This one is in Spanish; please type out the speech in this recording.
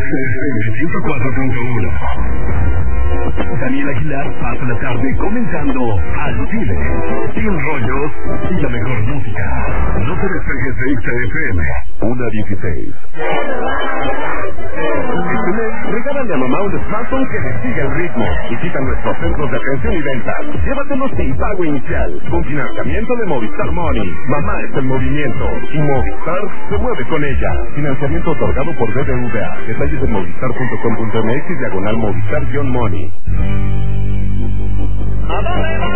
104.1. Daniel Aguilar pasa la tarde comenzando al Chile, sin rollos y la mejor música. No te despegues de XFM. 1:16. Este mes, regálale a mamá un smartphone que le siga el ritmo. Visita nuestros centros de atención y ventas. Llévatelo sin pago inicial, con financiamiento de Movistar Money. Mamá es el movimiento y Movistar se mueve con ella. Financiamiento otorgado por BBVA. Detalles en movistar.com.mx/Movistar-Money.